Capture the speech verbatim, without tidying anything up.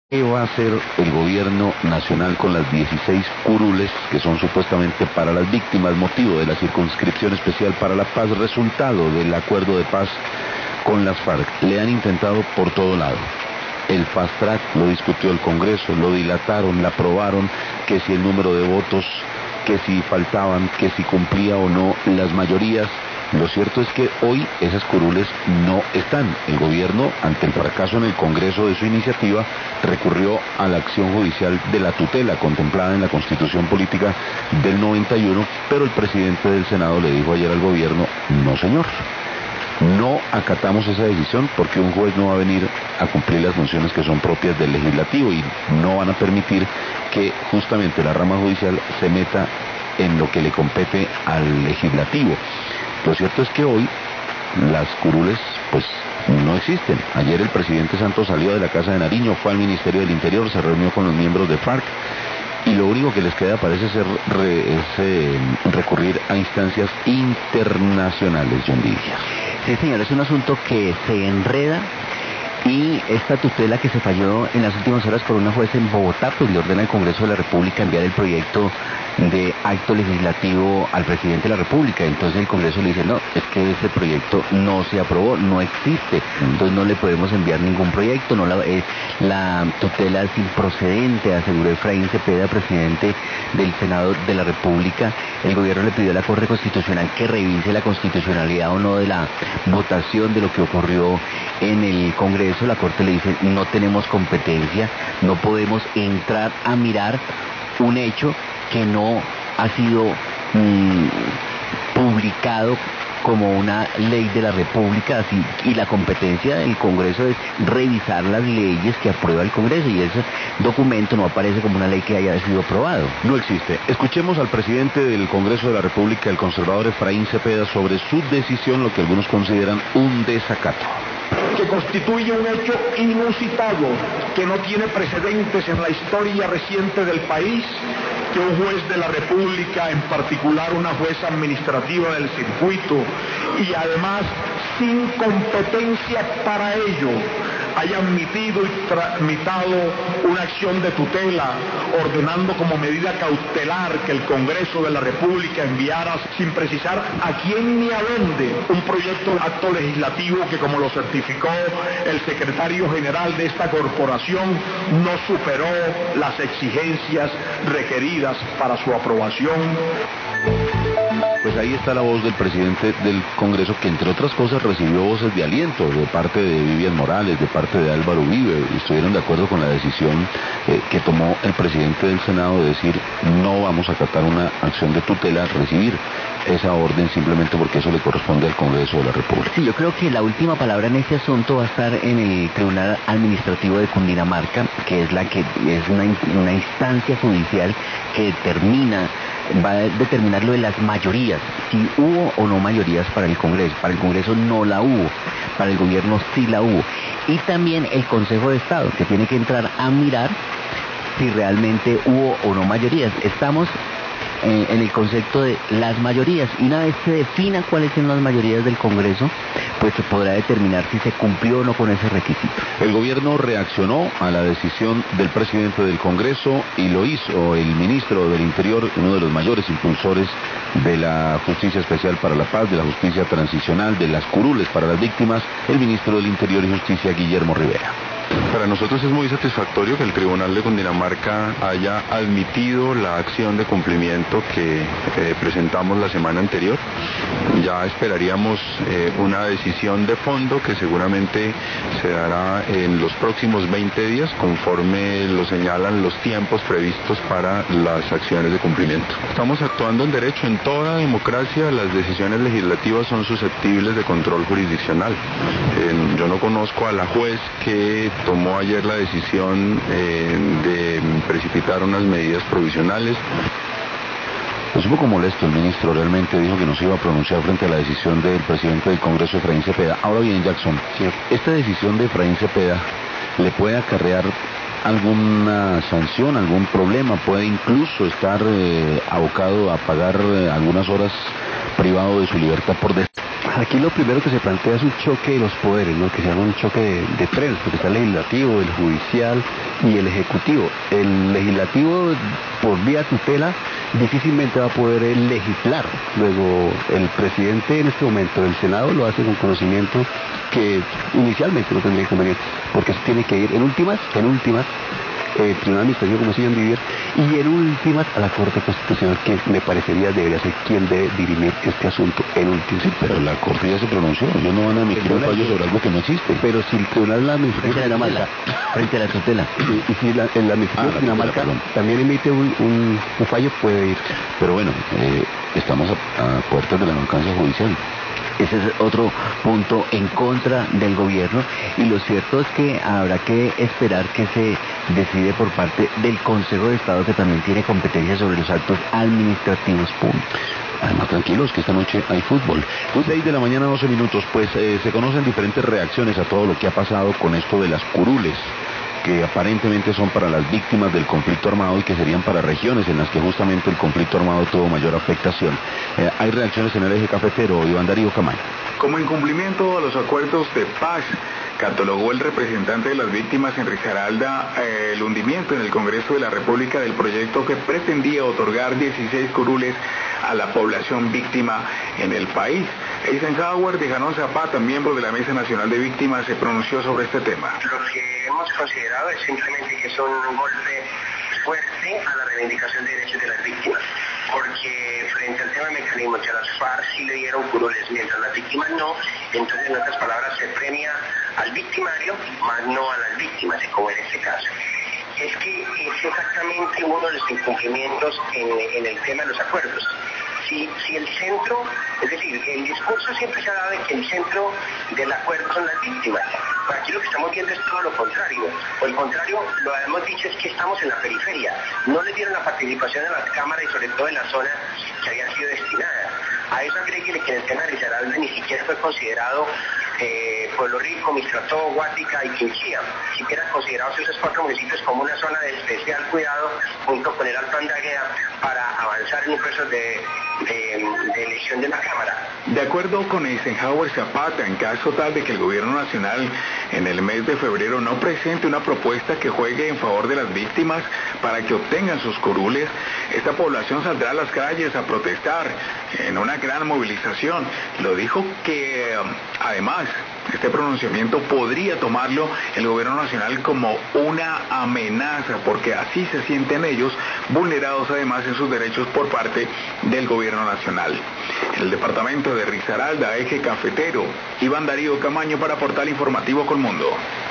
¿Qué va a hacer el gobierno nacional con las dieciséis curules que son supuestamente para las víctimas, motivo de la circunscripción especial para la paz, resultado del acuerdo de paz con las FARC? Le han intentado por todo lado. El fast track lo discutió el Congreso, lo dilataron, la aprobaron, que si el número de votos, que si faltaban, que si cumplía o no las mayorías. Lo cierto es que hoy esas curules no están. El gobierno, ante el fracaso en el Congreso de su iniciativa, recurrió a la acción judicial de la tutela contemplada en la Constitución Política del noventa y uno, pero el presidente del Senado le dijo ayer al gobierno: no señor, no acatamos esa decisión porque un juez no va a venir a cumplir las funciones que son propias del legislativo y no van a permitir que justamente la rama judicial se meta en lo que le compete al legislativo. Lo cierto es que hoy las curules pues no existen. Ayer el presidente Santos salió de la Casa de Nariño, fue al Ministerio del Interior, se reunió con los miembros de FARC y lo único que les queda parece ser re, es, eh, recurrir a instancias internacionales, John Lidia. Sí, señor, es un asunto que se enreda y esta tutela que se falló en las últimas horas por una juez en Bogotá, pues le ordena al Congreso de la República enviar el proyecto de acto legislativo al presidente de la República. Entonces el Congreso le dice: no, es que ese proyecto no se aprobó, no existe, entonces no le podemos enviar ningún proyecto, no la, eh, la tutela es improcedente, aseguró Efraín Cepeda, presidente del Senado de la República. El gobierno le pidió a la Corte Constitucional que revise la constitucionalidad o no de la votación de lo que ocurrió en el Congreso. La Corte le dice: no tenemos competencia, no podemos entrar a mirar un hecho que no ha sido mmm, publicado como una ley de la República, así, y la competencia del Congreso es revisar las leyes que aprueba el Congreso, y ese documento no aparece como una ley que haya sido aprobado. No existe. Escuchemos al presidente del Congreso de la República, el conservador Efraín Cepeda, sobre su decisión, lo que algunos consideran un desacato. Que constituye un hecho inusitado, que no tiene precedentes en la historia reciente del país, que un juez de la República, en particular una jueza administrativa del circuito, y además sin competencia para ello, haya admitido y tramitado una acción de tutela, ordenando como medida cautelar que el Congreso de la República enviara, sin precisar a quién ni a dónde, un proyecto de acto legislativo que, como lo certificó el secretario general de esta corporación, no superó las exigencias requeridas para su aprobación. Pues ahí está la voz del presidente del Congreso, que entre otras cosas recibió voces de aliento de parte de Vivian Morales, de parte de Álvaro Uribe, y estuvieron de acuerdo con la decisión eh, que tomó el presidente del Senado de decir: no vamos a acatar una acción de tutela, recibir esa orden simplemente porque eso le corresponde al Congreso de la República. Sí, yo creo que la última palabra en este asunto va a estar en el Tribunal Administrativo de Cundinamarca, que es la que es una, una instancia judicial que determina, va a determinar lo de las mayorías, si hubo o no mayorías para el Congreso. Para el Congreso no la hubo, para el gobierno sí la hubo. Y también el Consejo de Estado, que tiene que entrar a mirar si realmente hubo o no mayorías. Estamos eh, en el concepto de las mayorías, y una vez se defina cuáles son las mayorías del Congreso, pues se podrá determinar si se cumplió o no con ese requisito. El gobierno reaccionó a la decisión del presidente del Congreso y lo hizo el ministro del Interior, uno de los mayores impulsores de la Justicia Especial para la Paz, de la Justicia Transicional, de las curules para las víctimas, el ministro del Interior y Justicia, Guillermo Rivera. Para nosotros es muy satisfactorio que el Tribunal de Cundinamarca haya admitido la acción de cumplimiento que eh, presentamos la semana anterior. Ya esperaríamos eh, una decisión de fondo que seguramente se dará en los próximos veinte días, conforme lo señalan los tiempos previstos para las acciones de cumplimiento. Estamos actuando en derecho. En toda democracia las decisiones legislativas son susceptibles de control jurisdiccional. Eh, yo no conozco a la juez que tomó ayer la decisión eh, de precipitar unas medidas provisionales. Es un poco molesto el ministro, realmente dijo que no se iba a pronunciar frente a la decisión del presidente del Congreso, Efraín Cepeda. Ahora bien, Jackson, esta decisión de Efraín Cepeda le puede acarrear alguna sanción, algún problema, puede incluso estar eh, abocado a pagar eh, algunas horas privado de su libertad por des... Aquí lo primero que se plantea es un choque de los poderes, ¿no? Que se llama un choque de, de trenes, porque está el legislativo, el judicial y el ejecutivo. El legislativo, por vía tutela, difícilmente va a poder eh, legislar. Luego, el presidente en este momento del Senado lo hace con conocimiento que inicialmente no tendría inconveniente, porque eso tiene que ir en últimas, en últimas, el Tribunal Administrativo, como siguen vivir, y en últimas a la Corte Constitucional, que me parecería debería ser quien debe dirimir este asunto en últimas. Sí, pero la Corte ya se pronunció, ellos no van a emitir un fallo sobre algo que no existe. Pero si el Tribunal Administrativo de Dinamarca, frente a la tutela, y, y si la, el Administrativo de ah, Dinamarca también emite un, un, un fallo, puede ir. Pero bueno, eh, estamos a, a puertas de la alcance judicial. Ese es otro punto en contra del gobierno, y lo cierto es que habrá que esperar que se decide por parte del Consejo de Estado, que también tiene competencia sobre los actos administrativos públicos. Además, tranquilos, que esta noche hay fútbol. seis de la mañana, doce minutos, pues eh, se conocen diferentes reacciones a todo lo que ha pasado con esto de las curules, que aparentemente son para las víctimas del conflicto armado y que serían para regiones en las que justamente el conflicto armado tuvo mayor afectación. Eh, hay reacciones en el eje cafetero, Iván Darío Camaño. Como incumplimiento a los acuerdos de paz, catalogó el representante de las víctimas en Risaralda eh, el hundimiento en el Congreso de la República del proyecto que pretendía otorgar dieciséis curules a la población víctima en el país. Eisenhower de Janón Zapata, miembro de la Mesa Nacional de Víctimas, se pronunció sobre este tema. Lo que hemos considerado es simplemente que es un golpe fuerte a la reivindicación de derechos de las víctimas, porque frente al tema del mecanismo que a las FARC sí le dieron curules, mientras las víctimas no, entonces en otras palabras se premia al victimario, más no a las víctimas, como en este caso. Es que es exactamente uno de los incumplimientos en, en el tema de los acuerdos. Si, si el centro, es decir, el discurso siempre se ha dado de que el centro del acuerdo son las víctimas. Pero aquí lo que estamos viendo es todo lo contrario. O el contrario, lo que hemos dicho es que estamos en la periferia. No les dieron la participación en las cámaras y sobre todo en la zona que había sido destinada. A eso agréguele que en el tema de Risaralda ni siquiera fue considerado eh, Pueblo Rico, Mistrató, Guática y Quinchía. Siquiera considerados esos cuatro municipios como una zona de especial cuidado junto con el Alto Andagueda para avanzar en un proceso de, de, de elección de la Cámara. De acuerdo con Eisenhower Zapata, en caso tal de que el gobierno nacional en el mes de febrero no presente una propuesta que juegue en favor de las víctimas para que obtengan sus curules, esta población saldrá a las calles a protestar en una gran movilización. Lo dijo que además este pronunciamiento podría tomarlo el gobierno nacional como una amenaza, porque así se sienten ellos vulnerados además en sus derechos por parte del gobierno nacional. En el departamento de Risaralda, eje cafetero, Iván Darío Camaño para Portal Informativo Colmundo.